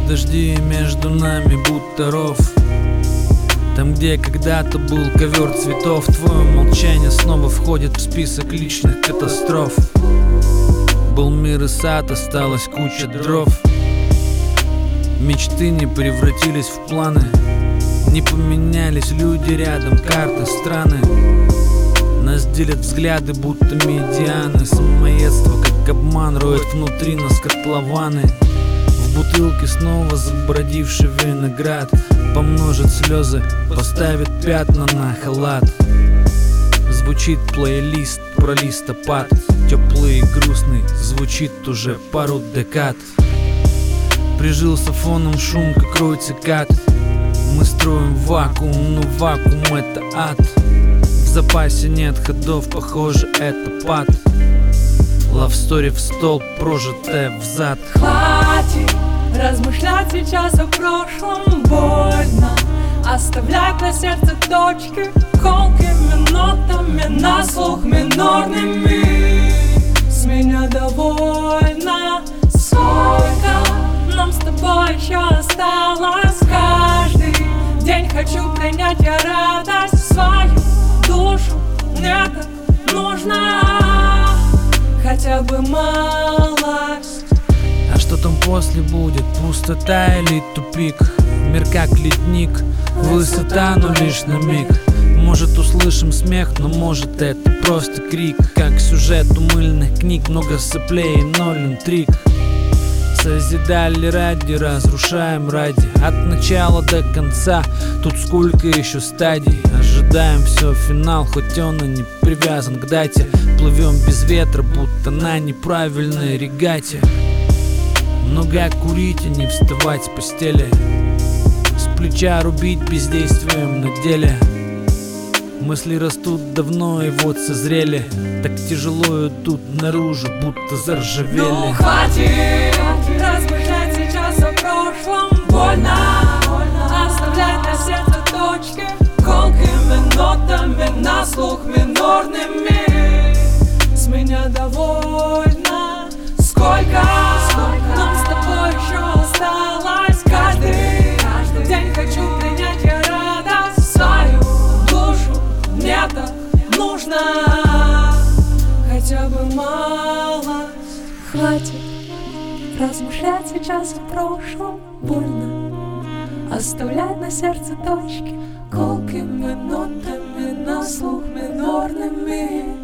дожди между нами будто ров. Там, где когда-то был ковер цветов, твое молчание снова входит в список личных катастроф. Был мир и сад, осталась куча дров. Мечты не превратились в планы, не поменялись люди рядом, карты, страны. Нас делят взгляды, будто медианы. Самоедство, как обман, роет внутри нас котлованы. В бутылке снова забродивший виноград помножит слезы, поставит пятна на халат. Звучит плейлист про листопад, теплый и грустный, звучит уже пару декад. Прижился фоном шум, как рой цикад. Мы строим вакуум, но вакуум — это ад. В запасе нет ходов, похоже, это пад. Лавстори в стол, прожитая взад. Хватит размышлять сейчас о прошлом, больно оставлять на сердце точки колкими нотами, на слух минорными. С меня довольно. Сколько нам с тобой еще осталось? Каждый день хочу принять я радость в свою душу. Мне так нужно хотя бы малость. А что там после будет? Пустота или тупик? Мир как ледник, высота, но лишь на миг. Может, услышим смех, но может, это просто крик. Как сюжет у мыльных книг, много соплей и ноль интриг. Созидали ради, разрушаем ради. От начала до конца, тут сколько еще стадий. Ожидаем все финал, хоть он и не привязан к дате. Плывем без ветра, будто на неправильной регате. Много курить и не вставать с постели, с плеча рубить бездействием на деле. Мысли растут давно и вот созрели, так тяжело идут наружу, будто заржавели. Ну хватит размышлять сейчас о прошлом, больно оставлять на сердце точки колкими нотами, на слух минорными. С меня довольно. Сколько нам с тобой еще осталось? Каждый день хочу принять я радость в свою душу. Мне так нужно хотя бы малость. Хватит размышлять сейчас о прошлом, больно оставлять на сердце точки колкими нотами, на слух минорными.